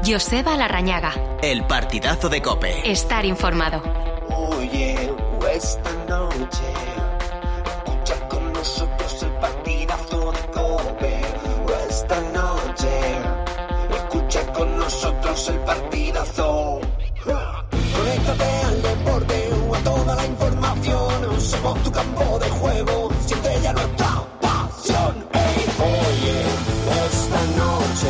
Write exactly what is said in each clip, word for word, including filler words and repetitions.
Joseba Larrañaga. El partidazo de COPE. Estar informado. Oye, esta noche escucha con nosotros el partidazo de COPE. Esta noche escucha con nosotros el partidazo. Conéctate al deporte o a toda la información. Somos tu campo de juego, siente ya nuestra pasión. Hey, oye, esta noche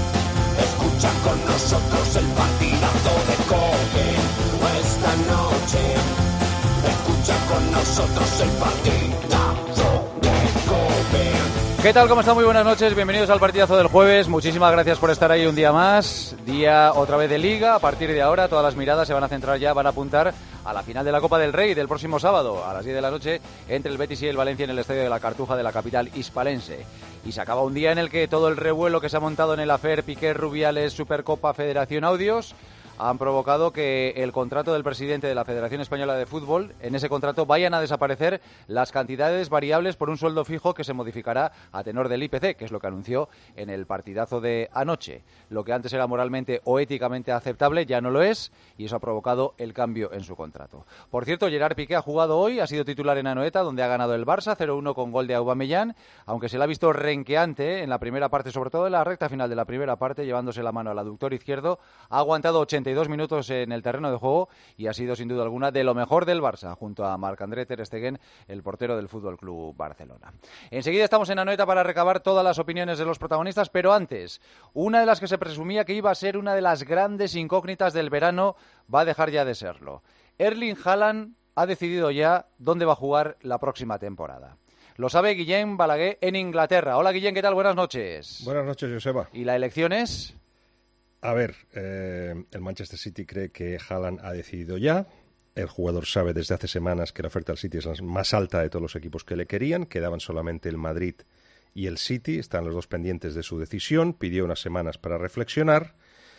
escucha con nosotros el partidazo de COPE. Esta noche escucha con nosotros el partidazo de COPE. ¿Qué tal? ¿Cómo están? Muy buenas noches, bienvenidos al partidazo del jueves. Muchísimas gracias por estar ahí un día más. Día otra vez de Liga. A partir de ahora todas las miradas se van a centrar ya, van a apuntar a la final de la Copa del Rey del próximo sábado a las diez de la noche entre el Betis y el Valencia en el estadio de la Cartuja de la capital hispalense. Y se acaba un día en el que todo el revuelo que se ha montado en el afer Piqué, Rubiales, Supercopa, Federación Audios han provocado que el contrato del presidente de la Federación Española de Fútbol, en ese contrato vayan a desaparecer las cantidades variables por un sueldo fijo que se modificará a tenor del I P C, que es lo que anunció en el partidazo de anoche. Lo que antes era moralmente o éticamente aceptable ya no lo es, y eso ha provocado el cambio en su contrato. Por cierto, Gerard Piqué ha jugado hoy, ha sido titular en Anoeta, donde ha ganado el Barça cero uno con gol de Aubameyang, aunque se le ha visto renqueante en la primera parte, sobre todo en la recta final de la primera parte, llevándose la mano al aductor izquierdo. Ha aguantado ochenta y dos minutos en el terreno de juego y ha sido sin duda alguna de lo mejor del Barça, junto a Marc-André ter Stegen, el portero del F C Barcelona. Enseguida estamos en Anoeta para recabar todas las opiniones de los protagonistas, pero antes, una de las que se presumía que iba a ser una de las grandes incógnitas del verano va a dejar ya de serlo. Erling Haaland ha decidido ya dónde va a jugar la próxima temporada. Lo sabe Guillem Balaguer en Inglaterra. Hola Guillem, ¿qué tal? Buenas noches. Buenas noches, Joseba. ¿Y la elección es? A ver, eh, el Manchester City cree que Haaland ha decidido ya. El jugador sabe desde hace semanas que la oferta al City es la más alta de todos los equipos que le querían. Quedaban solamente el Madrid y el City. Están los dos pendientes de su decisión. Pidió unas semanas para reflexionar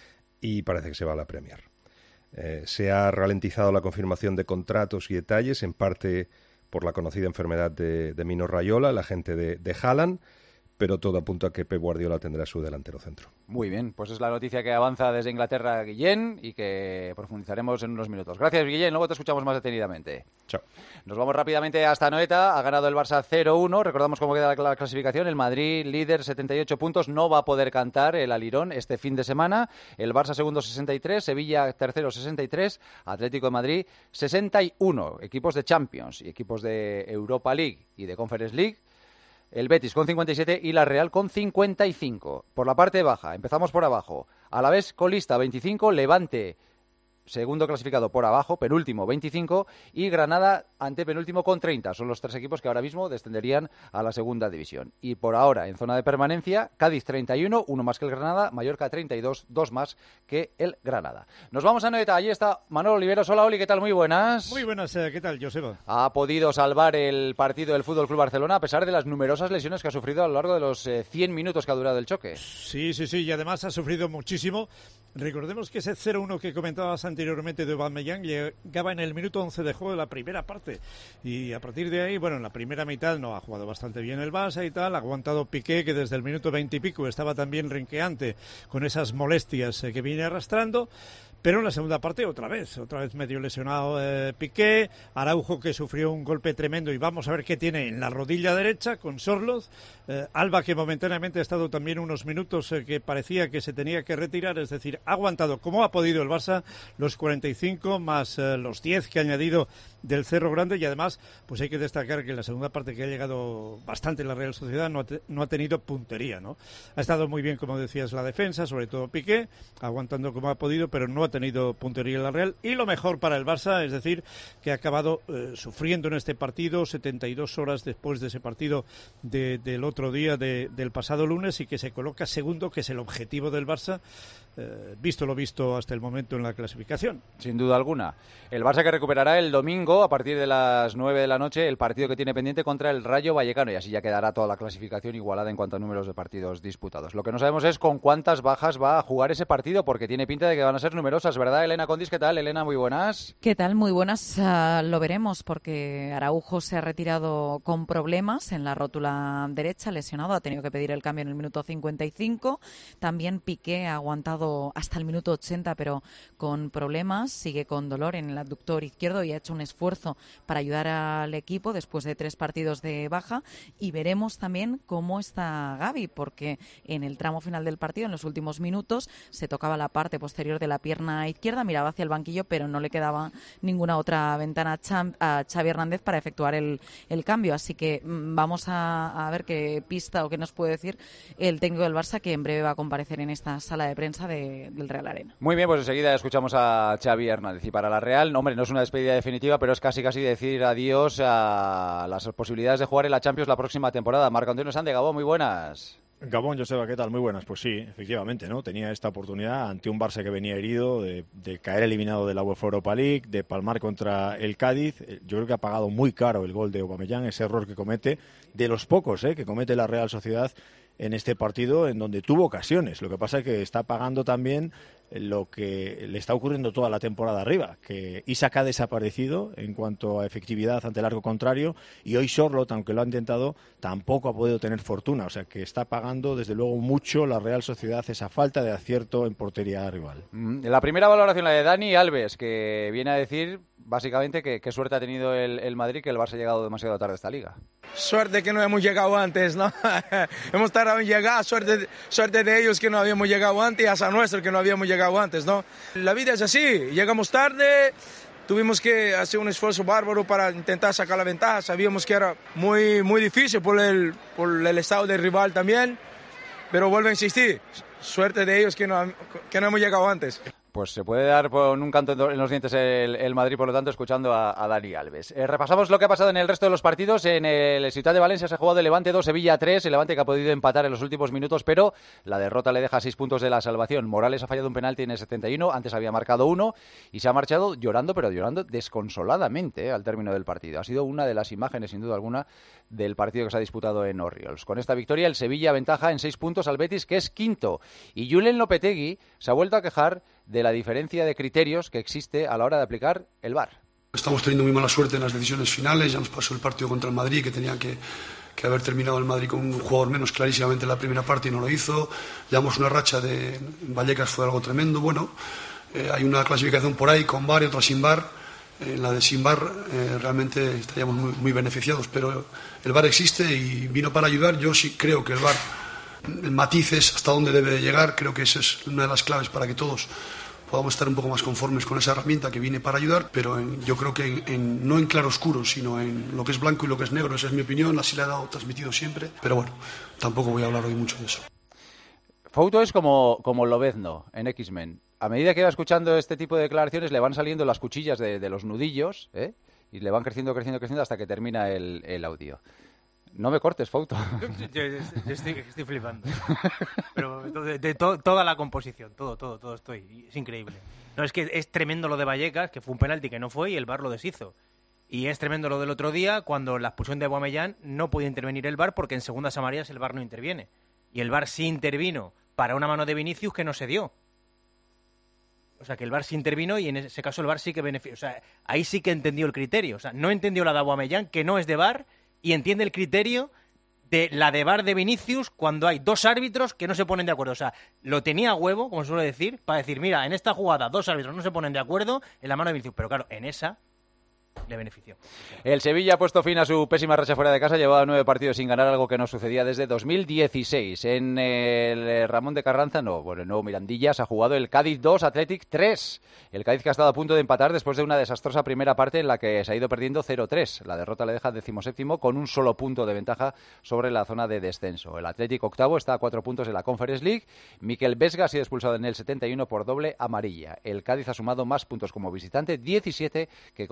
y parece que se va a la Premier. Eh, se ha ralentizado la confirmación de contratos y detalles, en parte por la conocida enfermedad de, de Mino Raiola, el agente de, de Haaland, pero todo apunta a que Pep Guardiola tendrá su delantero centro. Muy bien, pues es la noticia que avanza desde Inglaterra Guillén y que profundizaremos en unos minutos. Gracias Guillén, luego te escuchamos más detenidamente. Chao. Nos vamos rápidamente hasta Anoeta. Ha ganado el Barça cero uno, recordamos cómo queda la clasificación. El Madrid, líder, setenta y ocho puntos, no va a poder cantar el alirón este fin de semana. El Barça segundo, sesenta y tres, Sevilla tercero, sesenta y tres, Atlético de Madrid sesenta y uno. Equipos de Champions y equipos de Europa League y de Conference League. El Betis con cincuenta y siete y la Real con cincuenta y cinco. Por la parte baja, empezamos por abajo. Alavés colista veinticinco, Levante segundo clasificado por abajo, penúltimo veinticinco y Granada antepenúltimo con treinta. Son los tres equipos que ahora mismo descenderían a la segunda división. Y por ahora, en zona de permanencia, Cádiz treinta y uno, uno más que el Granada, Mallorca treinta y dos, dos más que el Granada. Nos vamos a Noeta, allí está Manolo Oliveros. Hola Oli, ¿qué tal? Muy buenas. Muy buenas, ¿qué tal, Joseba? Ha podido salvar el partido del F C Barcelona a pesar de las numerosas lesiones que ha sufrido a lo largo de los eh, cien minutos que ha durado el choque. Sí, sí, sí, y además ha sufrido muchísimo. Recordemos que ese cero uno que comentabas anteriormente de Aubameyang llegaba en el minuto once de juego de la primera parte y a partir de ahí, bueno, en la primera mitad no ha jugado bastante bien el Barça y tal, ha aguantado Piqué, que desde el minuto veinte y pico estaba también renqueante con esas molestias eh, que viene arrastrando. Pero en la segunda parte otra vez, otra vez medio lesionado eh, Piqué, Araujo que sufrió un golpe tremendo y vamos a ver qué tiene en la rodilla derecha con Sorloz, eh, Alba que momentáneamente ha estado también unos minutos eh, que parecía que se tenía que retirar, es decir, ha aguantado como ha podido el Barça los cuarenta y cinco más eh, los diez que ha añadido del Cerro Grande y además pues hay que destacar que en la segunda parte que ha llegado bastante la Real Sociedad no ha, te, no ha tenido puntería, ¿no? Ha estado muy bien, como decías, la defensa, sobre todo Piqué, aguantando como ha podido, pero no ha tenido puntería en la Real y lo mejor para el Barça, es decir, que ha acabado eh, sufriendo en este partido setenta y dos horas después de ese partido de, del otro día de, del pasado lunes y que se coloca segundo, que es el objetivo del Barça, eh, visto lo visto hasta el momento en la clasificación. Sin duda alguna. El Barça que recuperará el domingo domingo, a partir de las nueve de la noche, el partido que tiene pendiente contra el Rayo Vallecano, y así ya quedará toda la clasificación igualada en cuanto a números de partidos disputados. Lo que no sabemos es con cuántas bajas va a jugar ese partido, porque tiene pinta de que van a ser numerosas, ¿verdad, Elena Condis? ¿Qué tal, Elena? Muy buenas. ¿Qué tal? Muy buenas. Uh, lo veremos, porque Araujo se ha retirado con problemas en la rótula derecha, lesionado, ha tenido que pedir el cambio en el minuto cincuenta y cinco. También Piqué ha aguantado hasta el minuto ochenta, pero con problemas, sigue con dolor en el abductor izquierdo y ha hecho un esfuerzo para ayudar al equipo después de tres partidos de baja. Y veremos también cómo está Gavi, porque en el tramo final del partido, en los últimos minutos, se tocaba la parte posterior de la pierna izquierda, miraba hacia el banquillo, pero no le quedaba ninguna otra ventana a Xavi Hernández para efectuar el, el cambio. Así que mmm, vamos a, a ver qué pista o qué nos puede decir el técnico del Barça, que en breve va a comparecer en esta sala de prensa de, del Real Arena. Muy bien, pues enseguida escuchamos a Xavi Hernández. Y para la Real, no, hombre, no es una despedida definitiva, pero es casi casi decir adiós a las posibilidades de jugar en la Champions la próxima temporada. Marco Antonio Sanz de Gabón, muy buenas. Gabón, Joseba, ¿qué tal? Muy buenas. Pues sí, efectivamente, ¿no? Tenía esta oportunidad ante un Barça que venía herido, de, de caer eliminado de la UEFA Europa League, de palmar contra el Cádiz. Yo creo que ha pagado muy caro el gol de Aubameyang, ese error que comete, de los pocos ¿eh? que comete la Real Sociedad en este partido, en donde tuvo ocasiones. Lo que pasa es que está pagando también lo que le está ocurriendo toda la temporada arriba, que Isak ha desaparecido en cuanto a efectividad ante el arco contrario, y hoy Sorloth, aunque lo ha intentado, tampoco ha podido tener fortuna. O sea que está pagando desde luego mucho la Real Sociedad esa falta de acierto en portería rival. La primera valoración, la de Dani Alves, que viene a decir básicamente que qué suerte ha tenido el, el Madrid, que el Barça ha llegado demasiado tarde a esta liga. Suerte que no hemos llegado antes, ¿no? Hemos tardado en llegar, suerte, suerte de ellos que no habíamos llegado antes, y hasta nuestro que no habíamos llegado antes, ¿no? La vida es así, llegamos tarde, tuvimos que hacer un esfuerzo bárbaro para intentar sacar la ventaja, sabíamos que era muy, muy difícil por el, por el estado del rival también, pero vuelvo a insistir, suerte de ellos que no, que no hemos llegado antes. Pues se puede dar con un canto en los dientes el, el Madrid, por lo tanto, escuchando a, a Dani Alves. Eh, repasamos lo que ha pasado en el resto de los partidos. En el Ciutat de Valencia se ha jugado el Levante dos, Sevilla tres. El Levante que ha podido empatar en los últimos minutos, pero la derrota le deja seis puntos de la salvación. Morales ha fallado un penalti en el setenta y uno, antes había marcado uno y se ha marchado llorando, pero llorando desconsoladamente eh, al término del partido. Ha sido una de las imágenes, sin duda alguna, del partido que se ha disputado en Orriols. Con esta victoria, el Sevilla aventaja en seis puntos al Betis, que es quinto. Y Julen Lopetegui se ha vuelto a quejar de la diferencia de criterios que existe a la hora de aplicar el V A R. Estamos teniendo muy mala suerte en las decisiones finales. Ya nos pasó el partido contra el Madrid, que tenía que, que haber terminado el Madrid con un jugador menos clarísimamente en la primera parte y no lo hizo. Llevamos una racha de en Vallecas, fue algo tremendo. Bueno, eh, hay una clasificación por ahí con V A R y otra sin V A R. En la de sin V A R eh, realmente estaríamos muy, muy beneficiados, pero el V A R existe y vino para ayudar. Yo sí creo que el V A R, el matiz es hasta dónde debe llegar. Creo que esa es una de las claves para que todos podamos estar un poco más conformes con esa herramienta que viene para ayudar, pero en, yo creo que en, en, no en claro oscuro, sino en lo que es blanco y lo que es negro. Esa es mi opinión, así la he dado transmitido siempre, pero bueno, tampoco voy a hablar hoy mucho de eso. Fouto es como, como Lobezno en X-Men. A medida que va escuchando este tipo de declaraciones le van saliendo las cuchillas de, de los nudillos, ¿eh? Y le van creciendo, creciendo, creciendo hasta que termina el, el audio. No me cortes, Fouto. Yo, yo, yo estoy, estoy flipando. Pero de, de to, toda la composición, todo, todo, todo estoy. Es increíble. No, es que es tremendo lo de Vallecas, que fue un penalti que no fue y el V A R lo deshizo. Y es tremendo lo del otro día, cuando la expulsión de Aubameyang no podía intervenir el V A R porque en segundas amarillas el V A R no interviene. Y el V A R sí intervino para una mano de Vinicius que no se dio. O sea, que el V A R sí intervino y en ese caso el V A R sí que benefició. O sea, ahí sí que entendió el criterio. O sea, no entendió la de Aubameyang, que no es de V A R, y entiende el criterio de la de V A R de Vinicius cuando hay dos árbitros que no se ponen de acuerdo. O sea, lo tenía a huevo, como suele decir, para decir, mira, en esta jugada dos árbitros no se ponen de acuerdo en la mano de Vinicius. Pero claro, en esa le benefició. El Sevilla ha puesto fin a su pésima racha fuera de casa, llevaba nueve partidos sin ganar, algo que no sucedía desde dos mil dieciséis. En el Ramón de Carranza, no, bueno, el nuevo Mirandilla se ha jugado el Cádiz dos, Athletic tres. El Cádiz que ha estado a punto de empatar después de una desastrosa primera parte en la que se ha ido perdiendo cero tres. La derrota le deja decimoséptimo con un solo punto de ventaja sobre la zona de descenso. El Athletic octavo está a cuatro puntos en la Conference League. Miquel Vesga ha sido expulsado en el setenta y uno por doble amarilla. El Cádiz ha sumado más puntos como visitante, diecisiete, que como local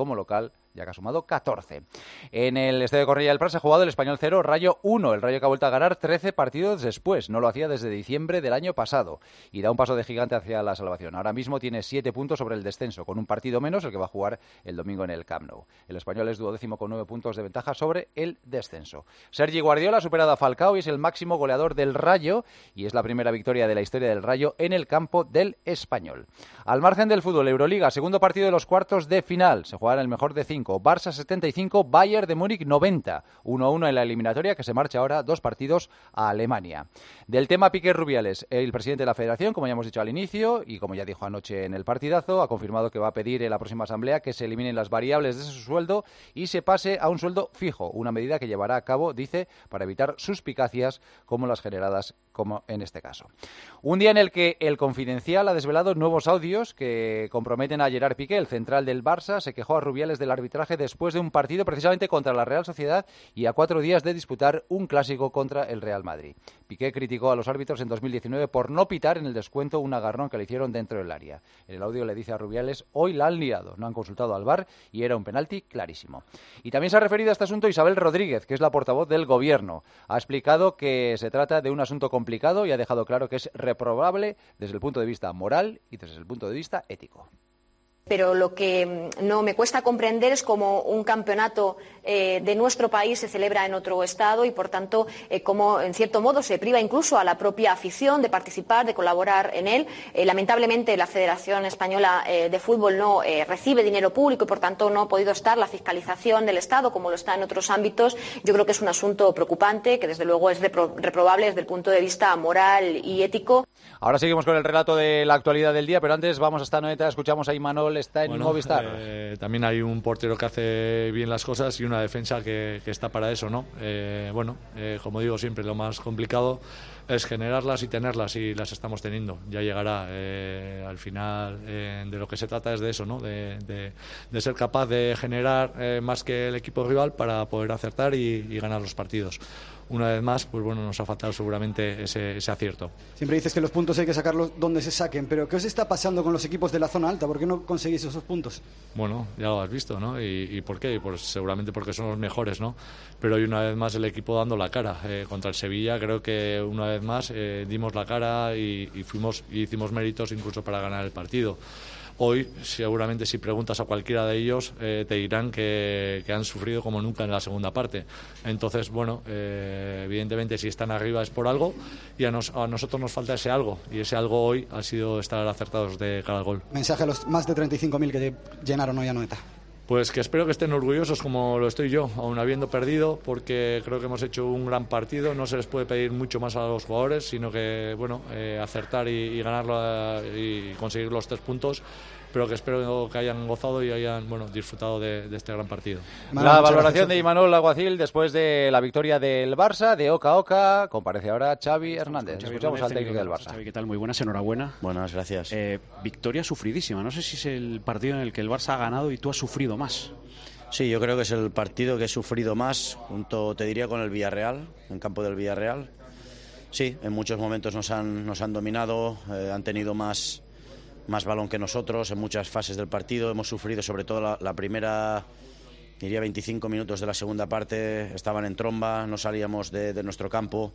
Real ya que ha sumado catorce. En el estadio de Cornellà del Prat se ha jugado el Español cero, Rayo uno. El Rayo que ha vuelto a ganar trece partidos después. No lo hacía desde diciembre del año pasado. Y da un paso de gigante hacia la salvación. Ahora mismo tiene siete puntos sobre el descenso, con un partido menos, el que va a jugar el domingo en el Camp Nou. El Español es duodécimo con nueve puntos de ventaja sobre el descenso. Sergi Guardiola ha superado a Falcao y es el máximo goleador del Rayo. Y es la primera victoria de la historia del Rayo en el campo del Español. Al margen del fútbol, Euroliga, segundo partido de los cuartos de final. Se jugará el mejor de cinco. Barça setenta y cinco, Bayern de Múnich noventa. uno a uno en la eliminatoria que se marcha ahora dos partidos a Alemania. Del tema Piqué-Rubiales, el presidente de la Federación, como ya hemos dicho al inicio y como ya dijo anoche en el partidazo, ha confirmado que va a pedir en la próxima asamblea que se eliminen las variables de su sueldo y se pase a un sueldo fijo, una medida que llevará a cabo, dice, para evitar suspicacias como las generadas como en este caso. Un día en el que el Confidencial ha desvelado nuevos audios que comprometen a Gerard Piqué, el central del Barça, se quejó a Rubiales del arbitraje después de un partido precisamente contra la Real Sociedad y a cuatro días de disputar un clásico contra el Real Madrid. Piqué criticó a los árbitros en dos mil diecinueve por no pitar en el descuento un agarrón que le hicieron dentro del área. En el audio le dice a Rubiales, hoy la han liado, no han consultado al V A R y era un penalti clarísimo. Y también se ha referido a este asunto Isabel Rodríguez, que es la portavoz del Gobierno. Ha explicado que se trata de un asunto complicado y ha dejado claro que es reprobable desde el punto de vista moral y desde el punto de vista ético. Pero lo que no me cuesta comprender es cómo un campeonato eh, de nuestro país se celebra en otro estado y, por tanto, eh, cómo, en cierto modo, se priva incluso a la propia afición de participar, de colaborar en él. Eh, lamentablemente, la Federación Española eh, de Fútbol no eh, recibe dinero público y, por tanto, no ha podido estar la fiscalización del Estado como lo está en otros ámbitos. Yo creo que es un asunto preocupante, que, desde luego, es repro- reprobable desde el punto de vista moral y ético. Ahora seguimos con el relato de la actualidad del día, pero antes vamos hasta Noeta, escuchamos a Imanol, está en bueno, Movistar. Eh, también hay un portero que hace bien las cosas y una defensa que, que está para eso, ¿no? Eh, bueno, eh, como digo siempre, lo más complicado es generarlas y tenerlas, y las estamos teniendo. Ya llegará. Eh, al final, eh, de lo que se trata es de eso, ¿no? De, de, de ser capaz de generar eh, más que el equipo rival para poder acertar y, y ganar los partidos. Una vez más, pues bueno, nos ha faltado seguramente ese, ese acierto. Siempre dices que los puntos hay que sacarlos donde se saquen, pero ¿qué os está pasando con los equipos de la zona alta? ¿Por qué no conseguís esos puntos? Bueno, ya lo has visto, ¿no? ¿Y, y por qué? Pues seguramente porque son los mejores, ¿no? Pero hoy una vez más el equipo dando la cara. Eh, contra el Sevilla creo que una vez más eh, dimos la cara y, y fuimos y hicimos méritos incluso para ganar el partido. Hoy, seguramente, si preguntas a cualquiera de ellos, eh, te dirán que, que han sufrido como nunca en la segunda parte. Entonces, bueno, eh, evidentemente, si están arriba es por algo y a, nos, a nosotros nos falta ese algo. Y ese algo hoy ha sido estar acertados de cara al gol. Mensaje a los más de treinta y cinco mil que llenaron hoy a Noeta. Pues que espero que estén orgullosos como lo estoy yo, aún habiendo perdido, porque creo que hemos hecho un gran partido. No se les puede pedir mucho más a los jugadores, sino que, bueno, eh, acertar y, y ganarlo y conseguir los tres puntos. Pero que espero que hayan gozado y hayan, bueno, disfrutado de, de este gran partido. La valoración de Imanol Alguacil después de la victoria del Barça, de Oca a Oca. Comparece ahora Xavi Hernández. Xavi Escuchamos Hernández, al técnico del Barça. Xavi, ¿qué tal? Muy buenas, enhorabuena. Buenas, gracias. Eh, victoria sufridísima. No sé si es el partido en el que el Barça ha ganado y tú has sufrido más. Sí, yo creo que es el partido que he sufrido más, junto, te diría, con el Villarreal, en campo del Villarreal. Sí, en muchos momentos nos han, nos han dominado, eh, han tenido más... más balón que nosotros en muchas fases del partido. Hemos sufrido sobre todo la, la primera, diría veinticinco minutos de la segunda parte, estaban en tromba, no salíamos de, de nuestro campo.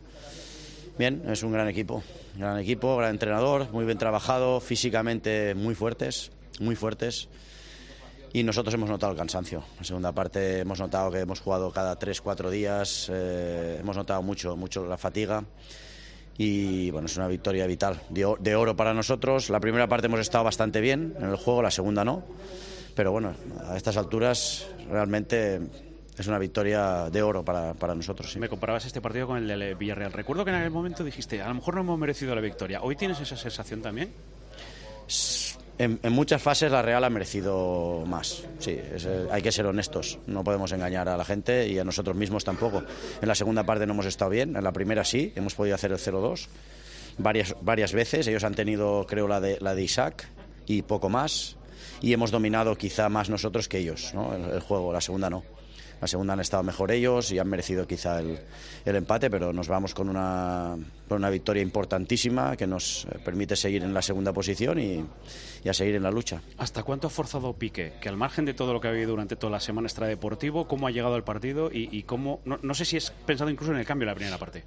Bien, es un gran equipo, gran equipo, gran entrenador, muy bien trabajado, físicamente muy fuertes, muy fuertes. Y nosotros hemos notado el cansancio. En la segunda parte hemos notado que hemos jugado cada tres, cuatro días, eh, hemos notado mucho, mucho la fatiga. Y bueno, es una victoria vital, de oro para nosotros. La primera parte hemos estado bastante bien en el juego, la segunda no, pero bueno, a estas alturas realmente es una victoria de oro para, para nosotros. Sí. Me comparabas este partido con el de Villarreal. Recuerdo que en aquel momento dijiste, a lo mejor no hemos merecido la victoria. ¿Hoy tienes esa sensación también? En, en muchas fases la Real ha merecido más, sí, es, hay que ser honestos, no podemos engañar a la gente y a nosotros mismos tampoco. En la segunda parte no hemos estado bien, en la primera sí, hemos podido hacer el cero dos varias, varias veces, ellos han tenido creo la de, la de Isaac y poco más, y hemos dominado quizá más nosotros que ellos, ¿no? el, el juego, la segunda no. La segunda han estado mejor ellos y han merecido quizá el, el empate, pero nos vamos con una, con una victoria importantísima que nos permite seguir en la segunda posición y, y a seguir en la lucha. ¿Hasta cuánto ha forzado Piqué? Que al margen de todo lo que ha habido durante toda la semana extradeportivo, ¿cómo ha llegado al partido y, y cómo, no, no sé si es pensado incluso en el cambio en la primera parte?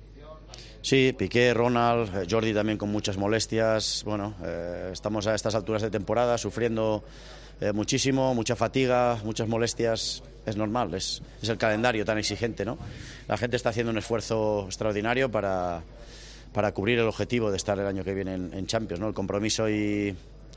Sí, Piqué, Ronald, Jordi también con muchas molestias. Bueno, eh, estamos a estas alturas de temporada sufriendo eh, muchísimo, mucha fatiga, muchas molestias. Es normal, es, es el calendario tan exigente, ¿no? La gente está haciendo un esfuerzo extraordinario para, para cubrir el objetivo de estar el año que viene en, en Champions, ¿no? El compromiso y,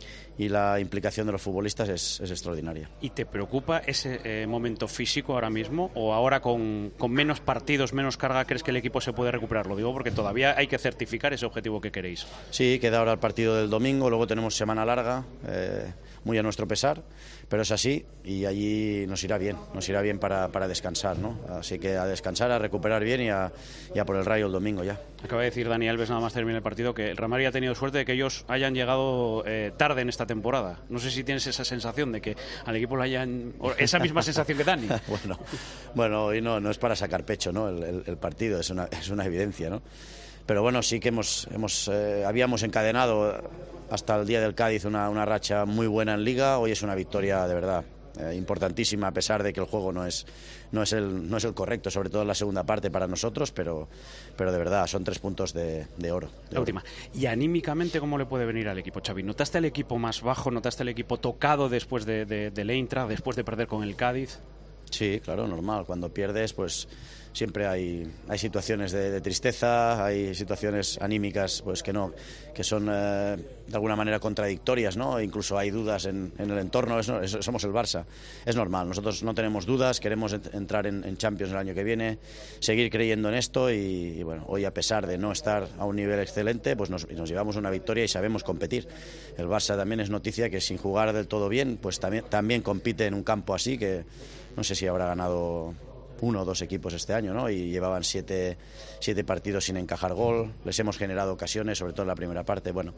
y la implicación de los futbolistas es, es extraordinaria. ¿Y te preocupa ese eh, momento físico ahora mismo? ¿O ahora con, con menos partidos, menos carga, crees que el equipo se puede recuperar? Lo digo porque todavía hay que certificar ese objetivo que queréis. Sí, queda ahora el partido del domingo, luego tenemos semana larga, eh, muy a nuestro pesar, pero es así y allí nos irá bien, nos irá bien para, para descansar, ¿no? Así que a descansar, a recuperar bien y a, y a por el Rayo el domingo ya. Acaba de decir Dani Alves, nada más termina el partido, que el Real Madrid ha tenido suerte de que ellos hayan llegado eh, tarde en esta temporada. No sé si tienes esa sensación de que al equipo le hayan... esa misma sensación que Dani. bueno, bueno, y no, no es para sacar pecho, ¿no? El, el, el partido es una, es una evidencia, ¿no? Pero bueno, sí que hemos, hemos eh, habíamos encadenado hasta el día del Cádiz una, una racha muy buena en Liga. Hoy es una victoria de verdad eh, importantísima, a pesar de que el juego no es, no es, el, no es el correcto, sobre todo en la segunda parte para nosotros, pero, pero de verdad son tres puntos de, de oro. De la última. ¿Y anímicamente cómo le puede venir al equipo, Xavi? ¿Notaste el equipo más bajo? ¿Notaste el equipo tocado después de, de, del Eintracht, después de perder con el Cádiz? Sí, claro, normal. Cuando pierdes, pues siempre hay, hay situaciones de, de tristeza, hay situaciones anímicas pues que no, que son eh, de alguna manera contradictorias, ¿no? Incluso hay dudas en, en el entorno. Es, es, somos el Barça, es normal. Nosotros no tenemos dudas, queremos ent entrar en, en Champions el año que viene, seguir creyendo en esto y, y bueno, hoy a pesar de no estar a un nivel excelente, pues nos, nos llevamos una victoria y sabemos competir. El Barça también es noticia que sin jugar del todo bien, pues también, también compite en un campo así que no sé si habrá ganado uno o dos equipos este año, ¿no? Y llevaban siete, siete partidos sin encajar gol. Les hemos generado ocasiones, sobre todo en la primera parte. Bueno,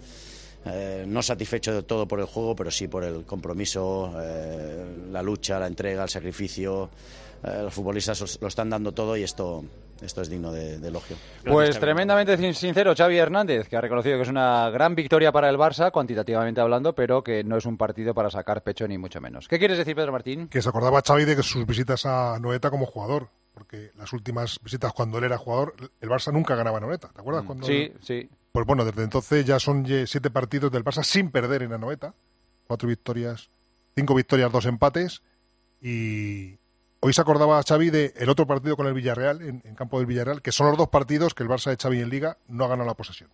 eh, no satisfecho del todo por el juego, pero sí por el compromiso, eh, la lucha, la entrega, el sacrificio. Eh, los futbolistas lo están dando todo y esto, esto es digno de, de elogio. Pues tremendamente sincero Xavi Hernández, que ha reconocido que es una gran victoria para el Barça, cuantitativamente hablando, pero que no es un partido para sacar pecho ni mucho menos. ¿Qué quieres decir, Pedro Martín? Que se acordaba Xavi de que sus visitas a Noeta como jugador, porque las últimas visitas cuando él era jugador, el Barça nunca ganaba en Noeta, ¿te acuerdas? Cuando sí, él... sí. Pues bueno, desde entonces ya son siete partidos del Barça sin perder en Anoeta, cuatro victorias, cinco victorias, dos empates, y hoy se acordaba Xavi de el otro partido con el Villarreal, en, en campo del Villarreal, que son los dos partidos que el Barça de Xavi en Liga no ha ganado la posesión.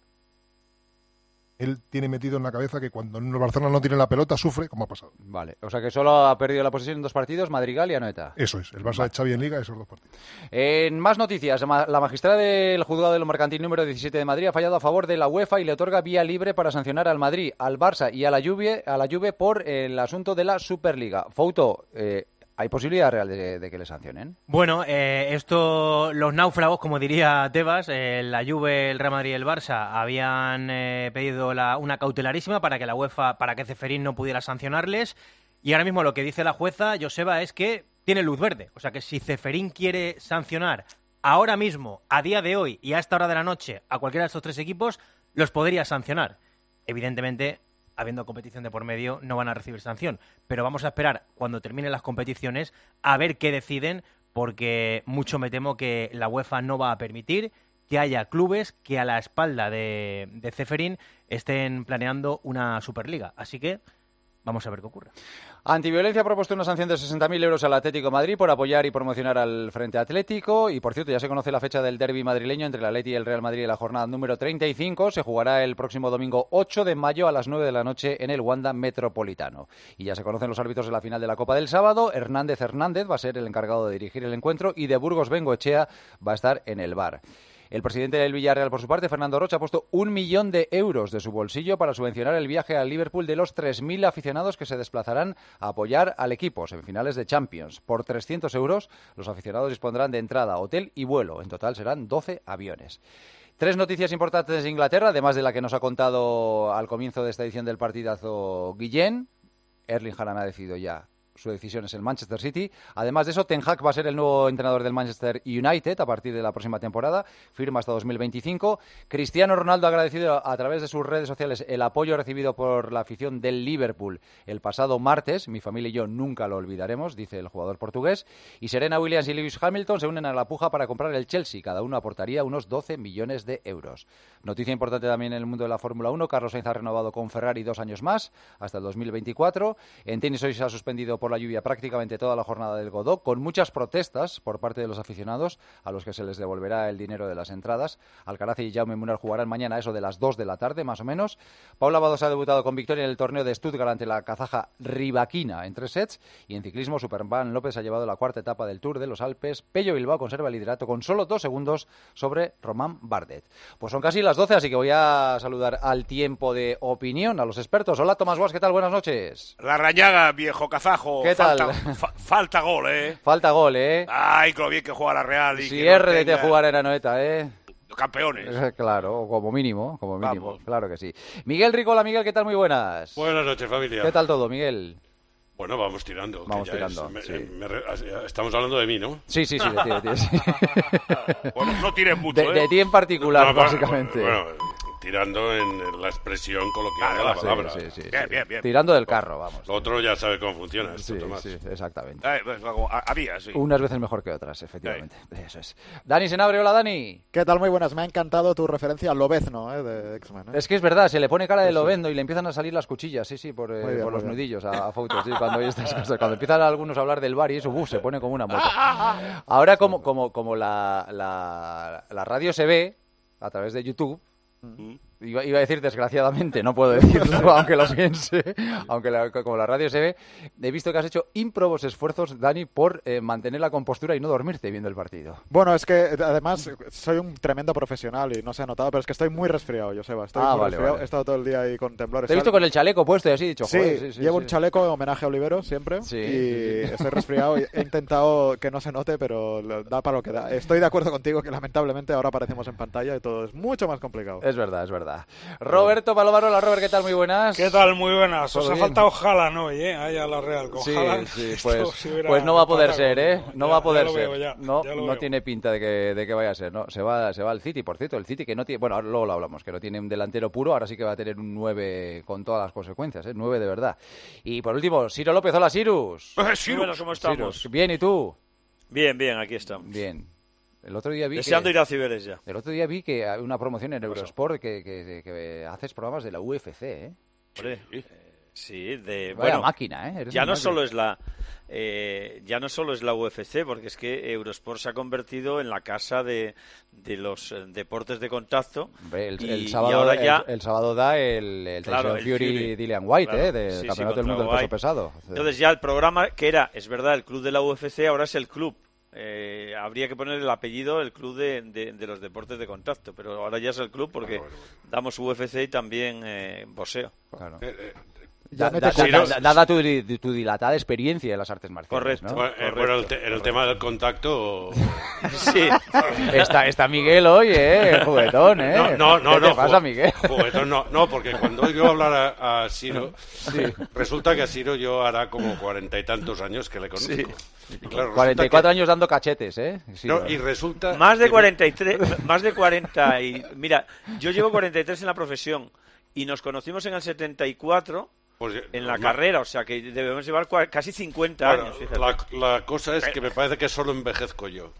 Él tiene metido en la cabeza que cuando el Barcelona no tiene la pelota sufre, como ha pasado. Vale, o sea que solo ha perdido la posesión en dos partidos, Madrigal y Anoeta. Eso es, el Barça vale. de Xavi en Liga, esos dos partidos. En más noticias, la magistrada del Juzgado de lo Mercantil número diecisiete de Madrid ha fallado a favor de la UEFA y le otorga vía libre para sancionar al Madrid, al Barça y a la Juve, a la Juve por el asunto de la Superliga. Fouto, eh, ¿hay posibilidad real de, de que le sancionen? Bueno, eh, esto, los náufragos, como diría Tebas, eh, la Juve, el Real Madrid y el Barça habían eh, pedido la, una cautelarísima para que la UEFA, para que Ceferín no pudiera sancionarles. Y ahora mismo lo que dice la jueza, Joseba, es que tiene luz verde. O sea que si Ceferín quiere sancionar ahora mismo, a día de hoy y a esta hora de la noche, a cualquiera de estos tres equipos, los podría sancionar. Evidentemente, habiendo competición de por medio, no van a recibir sanción. Pero vamos a esperar, cuando terminen las competiciones, a ver qué deciden, porque mucho me temo que la UEFA no va a permitir que haya clubes que a la espalda de, de Ceferín estén planeando una Superliga. Así que vamos a ver qué ocurre. Antiviolencia ha propuesto una sanción de sesenta mil euros al Atlético de Madrid por apoyar y promocionar al Frente Atlético. Y, por cierto, ya se conoce la fecha del derbi madrileño entre el Atleti y el Real Madrid en la jornada número treinta y cinco. Se jugará el próximo domingo ocho de mayo a las nueve de la noche en el Wanda Metropolitano. Y ya se conocen los árbitros de la final de la Copa del sábado. Hernández Hernández va a ser el encargado de dirigir el encuentro y de Burgos Bengoechea va a estar en el V A R. El presidente del Villarreal, por su parte, Fernando Rocha, ha puesto un millón de euros de su bolsillo para subvencionar el viaje al Liverpool de los tres mil aficionados que se desplazarán a apoyar al equipo en finales de Champions. Por trescientos euros, los aficionados dispondrán de entrada, hotel y vuelo. En total serán doce aviones. Tres noticias importantes de Inglaterra, además de la que nos ha contado al comienzo de esta edición del partidazo Guillén. Erling Haaland ha decidido ya su decisión es el Manchester City. Además de eso, Ten Hag va a ser el nuevo entrenador del Manchester United a partir de la próxima temporada, firma hasta dos mil veinticinco. Cristiano Ronaldo ha agradecido a través de sus redes sociales el apoyo recibido por la afición del Liverpool el pasado martes. Mi familia y yo nunca lo olvidaremos, dice el jugador portugués. Y Serena Williams y Lewis Hamilton se unen a la puja para comprar el Chelsea. Cada uno aportaría unos doce millones de euros. Noticia importante también en el mundo de la Fórmula uno. Carlos Sainz ha renovado con Ferrari dos años más, hasta el dos mil veinticuatro. En tenis hoy se ha suspendido por la lluvia prácticamente toda la jornada del Godó, con muchas protestas por parte de los aficionados, a los que se les devolverá el dinero de las entradas. Alcaraz y Jaume Munar jugarán mañana a eso de las dos de la tarde, más o menos. Paula Badosa ha debutado con victoria en el torneo de Stuttgart ante la kazaja Rivaquina en tres sets. Y en ciclismo, Superman López ha llevado la cuarta etapa del Tour de los Alpes. Pello Bilbao conserva el liderato con solo dos segundos sobre Román Bardet. Pues son casi las doce, así que voy a saludar al tiempo de opinión a los expertos. Hola, Tomás Guas, ¿qué tal? Buenas noches. La Rañaga, viejo kazajo. ¿Qué tal? Falta, fa, falta gol, ¿eh? Falta gol, ¿eh? Ay, con lo bien que juega la Real. Y si que R D T tenga... jugar en Anoeta, ¿eh? Campeones. Claro, como mínimo, como mínimo, Vamos. claro que sí. Miguel Ricola, Miguel, ¿qué tal? Muy buenas. Buenas noches, familia. ¿Qué tal todo, Miguel? Bueno, vamos tirando. Vamos que ya tirando, es, me, sí. me, me, estamos hablando de mí, ¿no? Sí, sí, sí, de ti, de ti, sí. Bueno, no tires mucho, de, ¿eh? de ti en particular, No, no, básicamente. Bueno, bueno, tirando en la expresión coloquial de la Sí, palabra. sí, sí, sí. Bien, bien, bien. Tirando del carro, vamos. Lo otro ya sabe cómo funciona esto, Sí, Tomás. sí, exactamente. Ay, pues, como a- había, sí. Unas veces mejor que otras, efectivamente. Eso es. Dani Senabre, hola, Dani. ¿Qué tal? Muy buenas. Me ha encantado tu referencia al Lobezno, ¿eh? De X-Men. ¿eh? Es que es verdad, se le pone cara de Sí, sí. lobendo y le empiezan a salir las cuchillas, sí, sí, por, eh, Muy bien, por muy los bien. nudillos a, a fotos, sí, cuando, hay estas cosas. Cuando empiezan algunos a hablar del bar y eso, uf, se pone como una moto. Ahora, como, como, como la, la, la radio se ve a través de YouTube, Iba, iba a decir desgraciadamente, no puedo decirlo, aunque lo piense, aunque la, como la radio se ve, he visto que has hecho ímprobos esfuerzos, Dani, por eh, mantener la compostura y no dormirte viendo el partido. Bueno, es que además soy un tremendo profesional y no se ha notado, pero es que estoy muy resfriado, Joseba. Estoy Ah, muy vale, resfriado. vale. He estado todo el día ahí con temblores. Te he visto con el chaleco puesto y así, dicho, Sí, joder, sí, sí, llevo sí. un chaleco en homenaje a Olivero siempre Sí, y sí, sí. estoy resfriado. Y he intentado que no se note, pero lo- da para lo que da. Estoy de acuerdo contigo que lamentablemente ahora aparecemos en pantalla y todo es mucho más complicado. Es verdad, es verdad. Roberto Palomarola, Robert, ¿qué tal? Muy buenas. ¿Qué tal? Muy buenas. ¿Todo Os ha bien? faltado Haaland hoy, ¿eh? Ahí a la Real. Con Sí, Haaland, sí, esto pues, se hubiera pues no va a poder empatado ser, ¿eh? conmigo. No Ya- va a poder ya lo ser. veo, ya, no, ya lo no veo. tiene pinta de que, de que vaya a ser, ¿no? Se va, se va al City, por cierto, el City que no tiene, bueno, ahora luego lo hablamos, que no tiene un delantero puro, ahora sí que va a tener un nueve con todas las consecuencias, ¿eh? nueve de verdad. Y por último, Ciro López, hola, Sirus. Sirus. Bueno, ¿cómo estamos? Sirus, bien, ¿y tú? Bien, bien, aquí estamos. Bien. El otro día vi Deseando que, ir a Cibeles ya. El otro día vi que hay una promoción en Eurosport que, que, que haces programas de la U F C, ¿eh? Hombre, eh, sí, de Vaya bueno, máquina, ¿eh? Eres ya un no máquina. solo es la eh, ya no solo es la U F C, porque es que Eurosport se ha convertido en la casa de, de los eh, deportes de contacto. Hombre, el, y, el y sábado, ahora el- ya el, sábado da el, el Claro, Tyson el Fury, Fury. Dillian White, Claro, ¿eh? Del sí, sí, Campeonato del contra Mundo del Peso White. Pesado. Entonces ya el programa que era, es verdad, el club de la U F C, ahora es el club. Eh, habría que poner el apellido, el club de, de, de los deportes de contacto, pero ahora ya es el club porque damos U F C y también eh, boxeo. Claro. Ya Da- me da- te- da- da- Dada tu, di- tu dilatada experiencia en las artes marciales. Correcto. ¿no? Bueno, eh, bueno, el te- en el tema del contacto... Sí. Está, está Miguel hoy, ¿eh? Juguetón, ¿eh? No, no, no. ¿Qué te no, pasa, ju- Miguel? Juguetón, no, no, porque cuando oigo hablar a, a Ciro, resulta que a Ciro yo hará como cuarenta y tantos años que le conozco. Sí. Y claro, cuarenta y resulta cuatro que- años dando cachetes, ¿eh? Sí, no, ¿no? y resulta... Más de que- cuarenta y tres, más de cuarenta y mira, yo llevo cuarenta y tres en la profesión y nos conocimos en el setenta y cuatro Pues, en la normal. carrera, o sea que debemos llevar cua- casi cincuenta Bueno, años, fíjate. la, la cosa es que me parece que solo envejezco yo.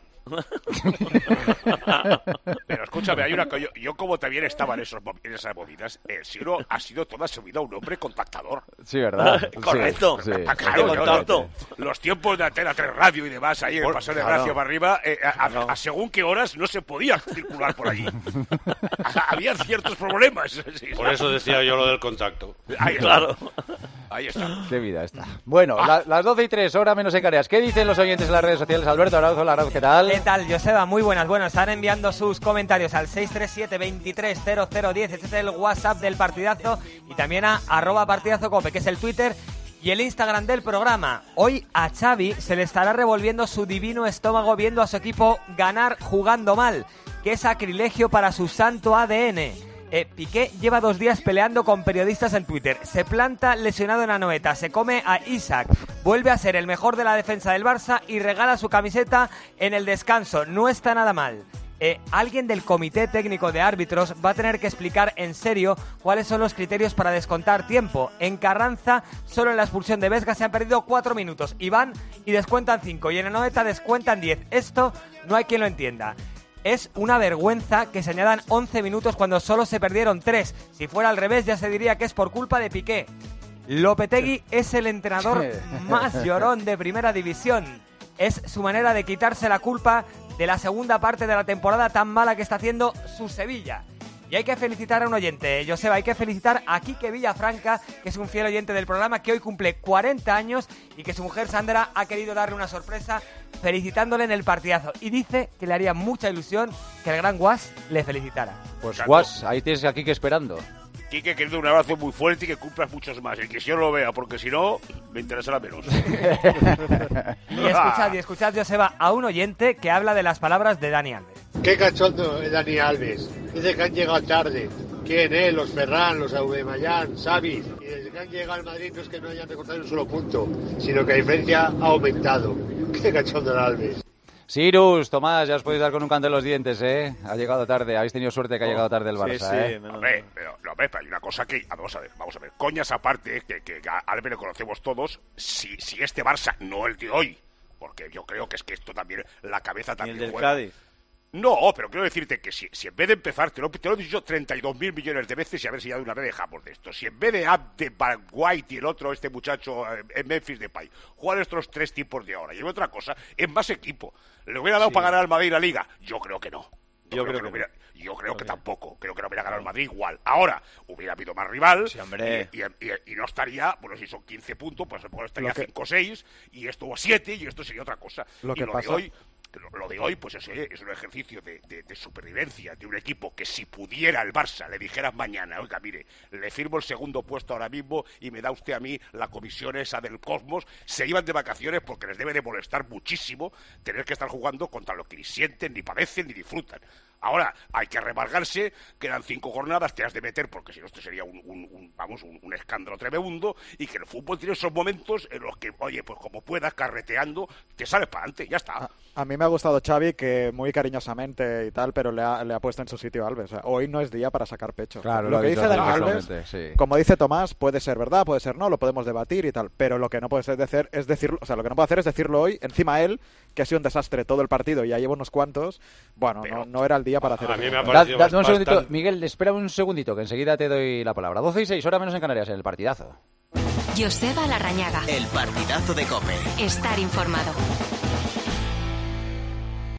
Pero escúchame, hay una co- yo, yo como también estaba en, esos, mom- en esas movidas, eh, Ciro ha sido toda su vida un hombre contactador. Sí, ¿verdad? Correcto. Sí, sí. Ah, claro, De yo- contacto. Los tiempos de Antena tres Radio y demás, ahí en el Por- Paseo de claro. Gracia para arriba, eh, a, a- Claro. a según qué horas no se podía circular por allí. Había ciertos problemas. Sí, sí. Por eso decía yo lo del contacto. Ahí está. Claro. Ahí está. Qué vida esta. Bueno, la- las doce y tres, hora menos en Canarias. ¿Qué dicen los oyentes en las redes sociales? Alberto Arauzo, hola, Arauzo, ¿qué tal? ¿Qué tal, Joseba? Muy buenas. Bueno, están enviando sus comentarios al seis tres siete, veintitrés, cero cero diez. Este es el WhatsApp del partidazo. Y también a arroba partidazo cope, que es el Twitter y el Instagram del programa. Hoy a Xavi se le estará revolviendo su divino estómago viendo a su equipo ganar jugando mal. Qué sacrilegio para su santo A D N. Eh, Piqué lleva dos días peleando con periodistas en Twitter. Se planta lesionado en Anoeta, se come a Isaac, vuelve a ser el mejor de la defensa del Barça y regala su camiseta en el descanso. No está nada mal. Eh, alguien del comité técnico de árbitros va a tener que explicar en serio cuáles son los criterios para descontar tiempo. En Carranza, solo en la expulsión de Vesga se han perdido cuatro minutos. Y van y descuentan cinco. Y en Anoeta descuentan diez. Esto no hay quien lo entienda. Es una vergüenza que se añadan once minutos cuando solo se perdieron tres. Si fuera al revés ya se diría que es por culpa de Piqué. Lopetegui es el entrenador más llorón de Primera División. Es su manera de quitarse la culpa de la segunda parte de la temporada tan mala que está haciendo su Sevilla. Y hay que felicitar a un oyente, Joseba, hay que felicitar a Quique Villafranca, que es un fiel oyente del programa, que hoy cumple cuarenta años y que su mujer Sandra ha querido darle una sorpresa felicitándole en el partidazo. Y dice que le haría mucha ilusión que el gran Guas le felicitara. Pues Guas, ahí tienes a Quique esperando. Quique, querido, un abrazo muy fuerte y que cumplas muchos más. Y que si yo no lo vea, porque si no, me interesará menos. Y escuchad, y escuchad, Joseba, a un oyente que habla de las palabras de Dani Alves. Qué cachondo es Dani Alves. Dice que han llegado tarde. ¿Quién, eh? Los Ferran, los Aubameyang, Xavi. Y desde que han llegado al Madrid no es que no hayan recortado un solo punto, sino que la diferencia ha aumentado. Qué cachondo es Alves. Sirus, Tomás, ya os podéis dar con un canto en los dientes, ¿eh? Ha llegado tarde, habéis tenido suerte que ha llegado tarde el Barça, sí, sí, ¿eh? No, hombre, pero, no, hombre, pero hay una cosa que... Vamos a ver, vamos a ver. Coñas aparte, que, que a Alves le conocemos todos, si, si este Barça, no el de hoy, porque yo creo que es que esto también, la cabeza también ¿Y el del juega. Cádiz? No, pero quiero decirte que si, si en vez de empezar, te lo, te lo he dicho treinta y dos mil millones de veces y a ver si ya de una vez dejamos de esto. Si en vez de Abde, White y el otro, este muchacho en eh, Memphis Depay, juegan estos tres tipos de ahora. Y otra cosa, es más equipo. ¿Le hubiera dado sí. para ganar al Madrid la Liga? Yo creo que no. Yo, yo creo, creo que, que hubiera, yo creo que tampoco. Creo que no hubiera ganado el Madrid igual. Ahora, hubiera habido más rival sí, hombre. Y, y, y, y no estaría, bueno, si son quince puntos, pues a lo mejor estaría cinco o seis y esto a siete y esto sería otra cosa. Lo y que lo pasa... de hoy... Lo de hoy, pues eso es un ejercicio de, de, de supervivencia de un equipo que si pudiera el Barça le dijeras mañana, oiga, mire, le firmo el segundo puesto ahora mismo y me da usted a mí la comisión esa del Cosmos, se iban de vacaciones porque les debe de molestar muchísimo tener que estar jugando contra lo que ni sienten, ni padecen, ni disfrutan. Ahora hay que remargarse, quedan cinco jornadas, te has de meter porque si no esto sería un, un, un vamos un, un escándalo tremendo y que el fútbol tiene esos momentos en los que, oye, pues como puedas, carreteando, te sales para adelante, ya está. A, a mí me ha gustado Xavi, que muy cariñosamente y tal, pero le ha, le ha puesto en su sitio a Alves. O sea, hoy no es día para sacar pecho. Claro, lo, lo que dice Dani Alves, sí. como dice Tomás, puede ser verdad, puede ser no, lo podemos debatir y tal, pero lo que no puede ser decir es decirlo, o sea, lo que no puede hacer es decirlo hoy, encima él, que ha sido un desastre todo el partido y ya lleva unos cuantos, bueno, pero, no, no era el día para hacer a eso. Mí me ha da, da, bastante... un segundito, Miguel, espera un segundito, que enseguida te doy la palabra. doce y seis, hora menos en Canarias, en el partidazo. Joseba Larrañaga. El partidazo de COPE. Estar informado.